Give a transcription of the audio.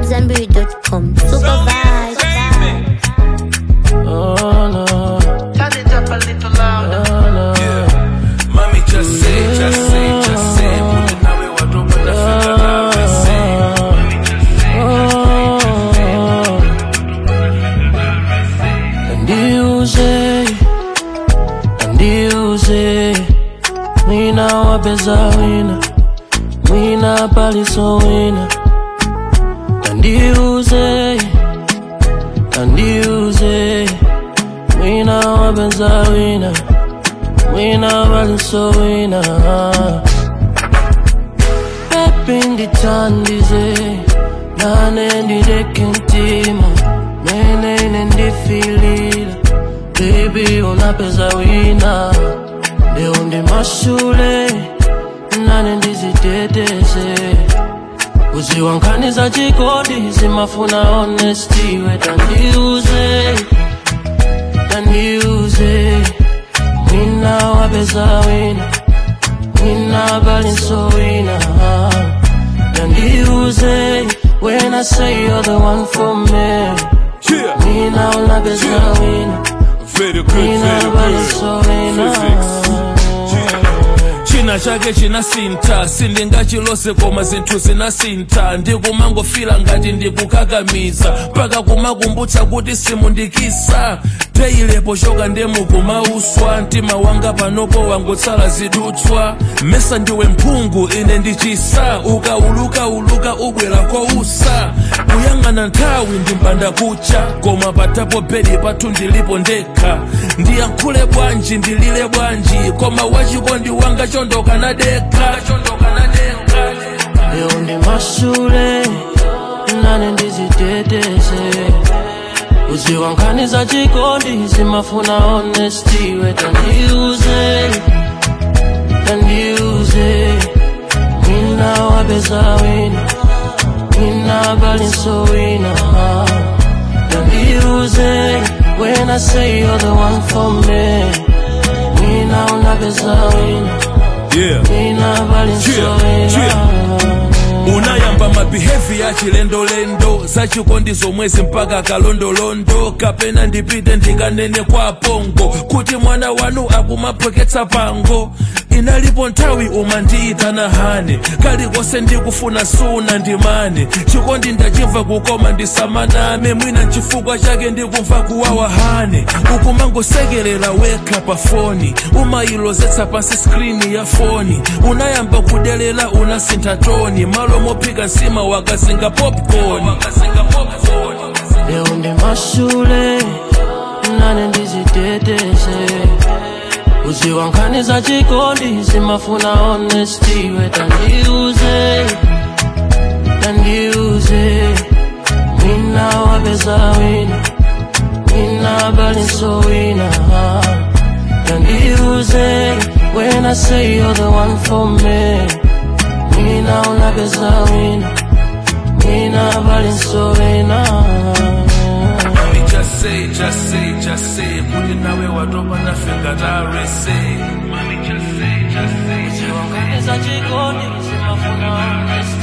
amadzambi.com. Supervise. Oh no. Turn it up a little louder. Oh no. Yeah. Mommy just say. Put it now, we want to put the finger down and say. Mommy just say. Ndiuze Mwina wapeza wina Mwina paliso wina Ndiuze Mwina wapeza wina Mwina paliso wina Pepi nditandize Nane ndideke ntima Nene ndifilila Baby unapeza wina Leo ndi mashule Nane ndiziteteze Uziwankaniza chikodi Zimafuna honesty Tandiuze Mwina wapeza wina Mwina balinso wina Tandiuze When I say you're the one for me Mwina unapeza wina Very good, physics. China chake chinasinta sindinga chilose koma zinthu zinasinta ndikumangofila ngati ndikukakamiza mpaka kumakumbutsa kuti simundikisa teyilepo choka ndemukumauswa mtima wanga panopo wangotsala zidutswa mesa ndiwe mphungu ine ndichisa ukauluka ubwera kousa kuyang'ana nthawi ndimpanda kucha koma patapo bedi pathu ndilipo ndekha ndiyankhule bwanji ndilile bwanji koma wachikondi wanga chondoka na deka. Leo ndi mashule nane ndiziteteze Uziwankaniza chikondi Zimafuna honesty Tandiuze Mwina wapeza wina Mwina balinso wina Tandiuze When I say you're the one for me Mwina unapeza wina Mwina balinso wina Unayamba mabehavior chilendolendo zachikondi zomwezi mpaka kalondolondo kapena ndipite ndikanene kwa pongo kuti mwana wanu akumapweketsa pango inalipo nthawi umandiita na hane kalikose ndikufuna suna ndimane chikondi ndachimva kukoma ndisamaname mwina nchifukwa chake ndikumva kuwawa hane ukumangosekerera wekha pa foni umayilozetsa pansi skrini ya foni unayamba kudelela unasintha toni malo mophika nsima wakazinga popcorn. Leo ndi mashule nane ndiziteteze Uziwankaniza chikondi Zimafuna honesty Tandiuze Mwina wapeza wina Mwina balinso wina Tandiuze When I say you're the one for me Mwina unapeza wina Mwina balinso wina Just say, put it now, we want to open the finger down and say. Mommy, just say. Uziwankaniza chikondi Zimafuna honesty